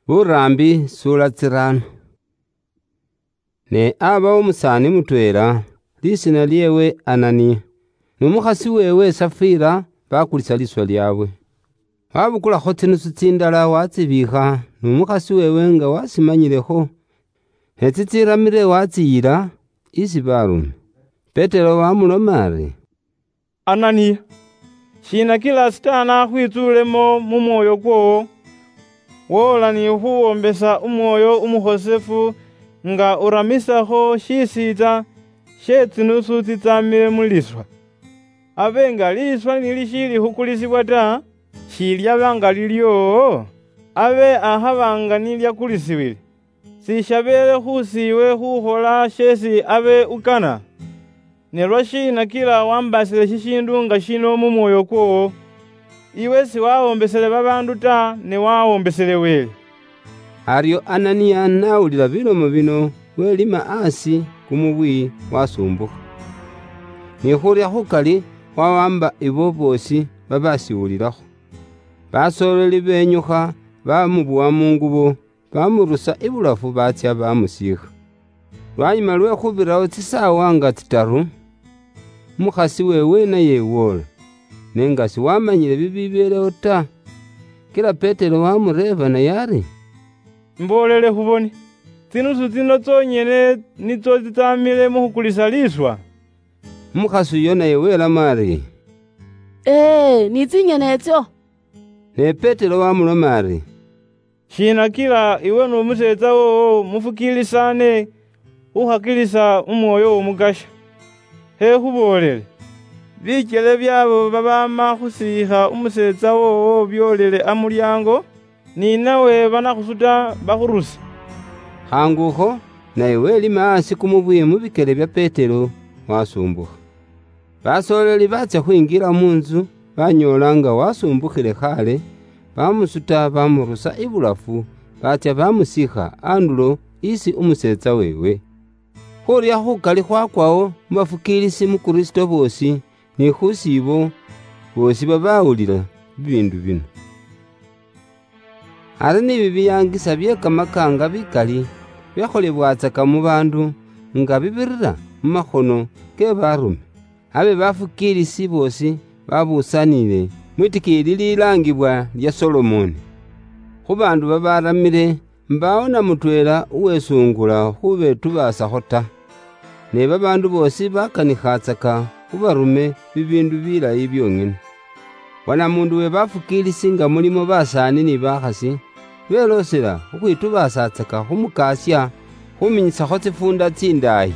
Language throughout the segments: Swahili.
Burambi sura tsirano. Ne aba umusani mutwela lisina lyewe Anania, numukhasi wewe Safira bakulisa liswa lyabwe. Wabukulakho tsinusu tsindala watsibikha numukhasi wewe nga wasimanyilekho, ne tsitsiramile watsiyila isi barume. Petero wamuloma ari, Anania, shina kila sitana akhwitsulemo mu mwoyo kwowo, wola ni khuwombesa umwoyo umukhosefu nga uramisakho shisita she tsinusu tsitsamile mu liswa. Abe nga liswa nilishili khukulisibwa ta, shilyaba nga lilyo, abe akhaba nga nilyakulisiwile, sishabele khusiwe khukhola shesi abe ukana. Ne lwashina kila wambasile shishindu nga shino mu mwoyo kwowo, iwe siwawombesele babandu ta, ne wawombesele Wele. Aryo Anania nawulila bilomo bino welima asi kumubwi wasumbuka. Nikhulya khukali wawamba ibo bosi babasiwulilakho. Basoleli benyukha bamubuwa mungubo, bamurusa ibulafu batsya bamusikha. Lwanyuma lwe khubirawo tsisawa nga tsitaru, umukhasi wewe naye wola, nenga siwamanyile bibibelewo ta. Kila Petero wamureba naye ari, mbolele khubone, tsinusu tsino tsonyene nitso tsitsamile mu khukulisa liswa. Umukhasi uyo naye welamo ari, ni tsinyene etsyo. Ne Petero wamuloma ari, shina kila iwe n'umusetsa wowo mufukilisane ukhakilisa umwoyo womukasha. He khubolele, bikyele byabo babama khusikha umusetsa wowo byolele amulyango, ni nawe banakhusuta bakhurusa. Khangukho naye welima asi kumubwi mubikele bya Petero wasumbukha. Basoleli batsya khwingila munzu, banyola nga wasumbukhile khale, bamusuta bamurusa ibulafu, batsya bamusikha andulo isi umusetsa wewe. Khurya khukali khwakwawo mubafukilisi mu Kristo bosi ni khusibo bosi babawulila bibindu bino. Ari ni bibiyangisa bye kamakanga bikali byakholebwatsaka mu bandu nga bibirira mu makhono ke barume. Abe bafukilisi bosi babusanile mwitikili lilangibwa lya Solomoni. Khu bandu babaramile mbawo na mutwela uwesungula khubetubasakho ta. Ne babandu bosi bakanikhatsaka khubarume bibindu bilayi byong'ene. Wana mundu we bafukilisi nga mulimo basani ni bakhasi, belosela khukhwitubasatsaka khumukasya khuminyisakho tsifunda tsindayi.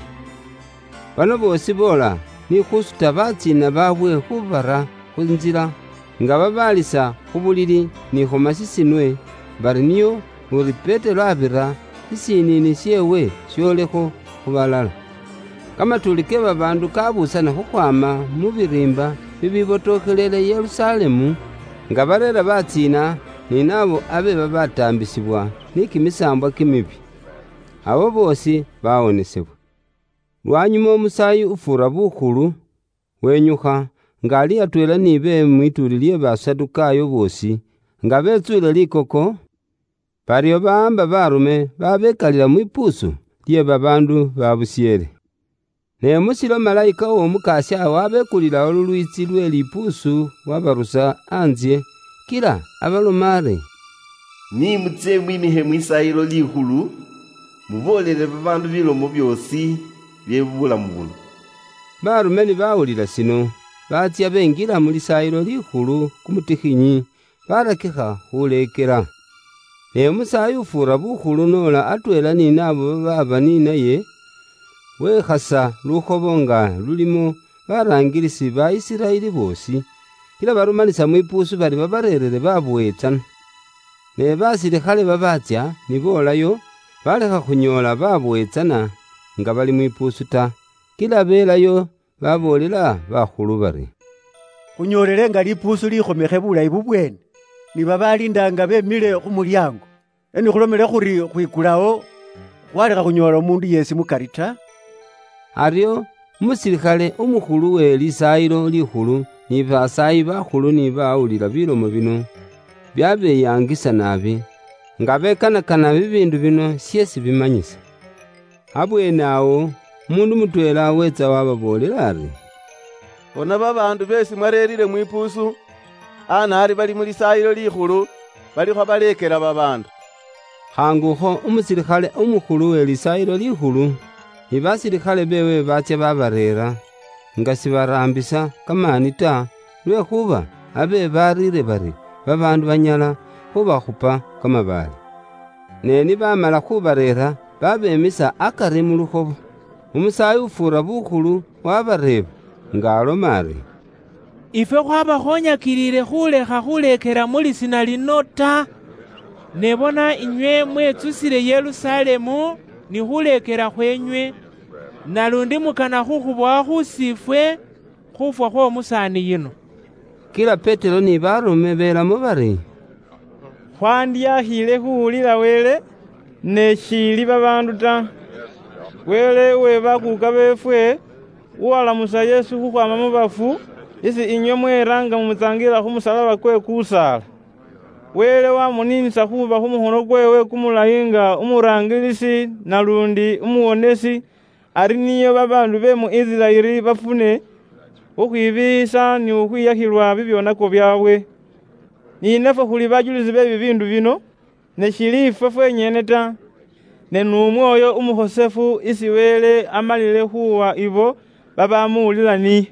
Bano bosi bola ni khusuta batsina babwe khubara khunzila nga babalisa khubulili ni khumasisinwe, bari niyo uri Petero abira isinini syewe syolekho khubalala. Kamatuli ke babandu kabusana khukhwama mu birimba bibibotokhelele Yerusalemu, nga barera batsina ni nabo abe babatambisibwa ni kimisambwa kimibi. Abo bosi bawonesebwa. Lwanyuma umusayi ufura bukhulu wenyukha nga ali atwela ni be mwituli lye Basadukayo bosi, nga betsule likoko, baryo baamba barume babekalila mwipusu lye babandu babusyele. Ne musilo malayika womukasya wabekulilawo lulwitsi lwe lipusu wabarusa anzye, kila abaloma ari, nimutse mwimihe mwisayilo likhulu, mubolele babandu bilomo byosi bye bulamu buno. Barume ni bawulila sino, batsya bengila mu lisayilo likhulu kumutikhinyi, barakikha khulekela. Ne umusayi ufura bukhulu nola atwela ni nabo bababa ni naye, wekhasa lukhobo nga lulimo barangilisi ba Isiraeli bosi, kila barumanisa mwipusu bari babarerere babuwetsana. Ne basilikhale babatsya ni bolayo, balekha khunyola babuwetsana nga bali mwipusu ta. Kila belayo babolela bakhulu bari, khunyolele nga lipusu likhomekhe bulayi bubwene, ni babalindanga bemile khumulyango. Eni khulomele khuri khwikulawo khwalekha khunyola umundu yesi mukari ta. Aryo umusilikhale umukhulu we lisayilo likhulu ni basayi bakhulu ni bawulila bilomo bino byabeyangisa nabi, nga bekanakana bibindu bino syesi bimanyisa. Abwene awo mundu mutwela wetsa wababolela ari, bona babandu besi mwarerire mwipusu anari bali mulisayilo likhulu balikho balekela babandu. Khangukho umusilikhale umukhulu we lisayilo likhulu ni basilikhale bewe batsya babarera nga sibarambisa kamani ta, lwekhuba abe barire bari babandu banyala khubakhupa kamabale. Neni bamala khubarera babemisa akari mu lukhobo. Umusayi ufura bukhulu wabareba nga aloma ari, ife khwabakhonyakilile khulekha khulekela mu lisina lino ta, nebona inywe mwetsusile Yerusalemu ni khulekela khwenywe, nalundi mukana khukhubwa khusifwe khufwa khw'omusani yino. Kila Petero ni barume belamo bari, khwandyahile khuwulila Wele ne shili babandu ta. Wele we bakuka befwe uwalamusa Yesu khukhwama mu bafu, isi inywe mweranga mumutsangila khumusalaba kwe kusala. Wele wamuninisa khuba khumukhono kwewe kumulayi nga umurangilisi nalundi umuwonesi, ari niyo babandu be mu Isiraeli bafune ukhwibisa ni ukhwiyakhilwa bibyonako byawe. Ni nafwe khuli bajulizi be bibindu bino, ne shili ifwe fwenyene ta, ne n'umwoyo umukhosefu isi Wele amalile khuwa ibo babamuwulila ni.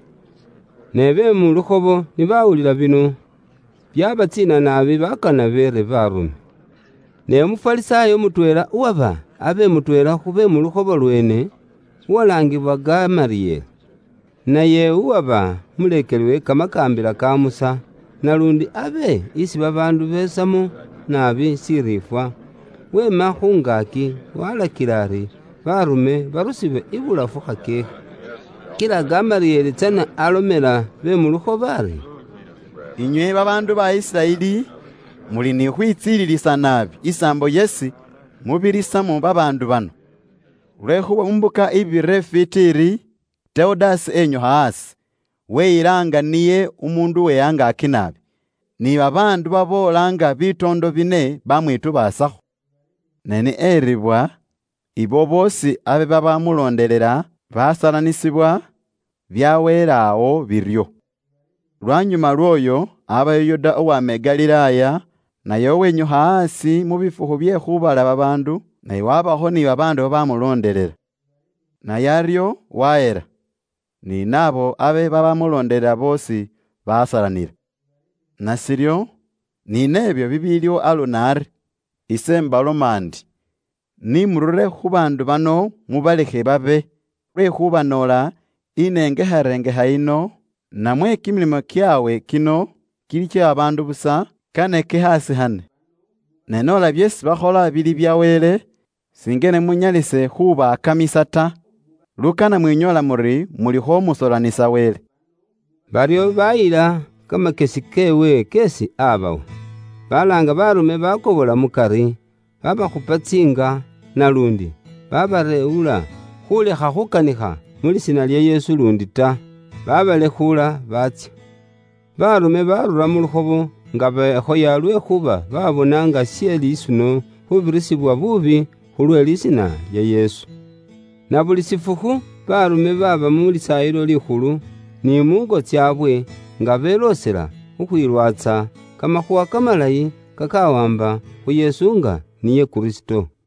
Ne be mu lukhobo ni bawulila bino byabatsina nabi bakana bere barume. Ne umufalisayo mutwela uwaba abe mutwela khube mu lukhobo lwene uwalangibwa Gamaliyeli. Naye uwaba mulekeliwe kamakambila ka Musa, nalundi abe isi babandu besamo nabi sirifwa, wema khungaki walakila ari barume barusibe ibulafu khakekhe. Kila Gamaliyeli tsana alomela be mu lukhobo ari, inywe babandu ba Isiraeli muli ni khwitsililisa nabi isambo yesi mubirisamo babandu bano. Lwekhuba mumbuka ibire fitiri Teodasi enyohasi weyilanga niye umundu weyangaki nabi, ni babandu babolanga bitondo bine bamwitu basakho. Neni eribwa ibo bosi abe babamulondelela basalanisibwa byawelawo biryo. Lwanyuma lwoyo abayo Yuda owame Galilaya naye owenyohasi mu bifukhu bye khubala babandu, naye wabaho ni babandu babamulondelela. Naye aryo waera ni nabo abe babamulondelela bosi basalanira. Nasiryo ni nebyo bibilyo alunari ise mbalomandi, nimurure khubandu bano mubalekhe babe, lwekhuba nola inengeharengeha ino namwe kimilimo kyawe kino kili kya abandu busa kaneke hasi hane. Nenola byesi bakhola bili bya Wele, singene munyalise khuba akamisa ta, lukana mwinyola muri mulikho musolanisa Wele. Baryo bayila kamakesi kewe kesi abawo. Balanga barume bakobola mukari, babakhupa tsinga nalundi babareula khulekha khukanikha mulisina lya Yesu lundi ta, babalekhula batsya. Barume barura mu lukhobo nga bekhoya lwekhuba babona nga sye lisuno khubirisibwa bubi khulwe lisina lya Yesu. Na buli sifukhu barume baba mu lisayilo likhulu ni mungo tsyabwe nga belosela khukhwilwatsa kamakhuwa kamalayi kakawamba khu Yesu nga niye Kristo.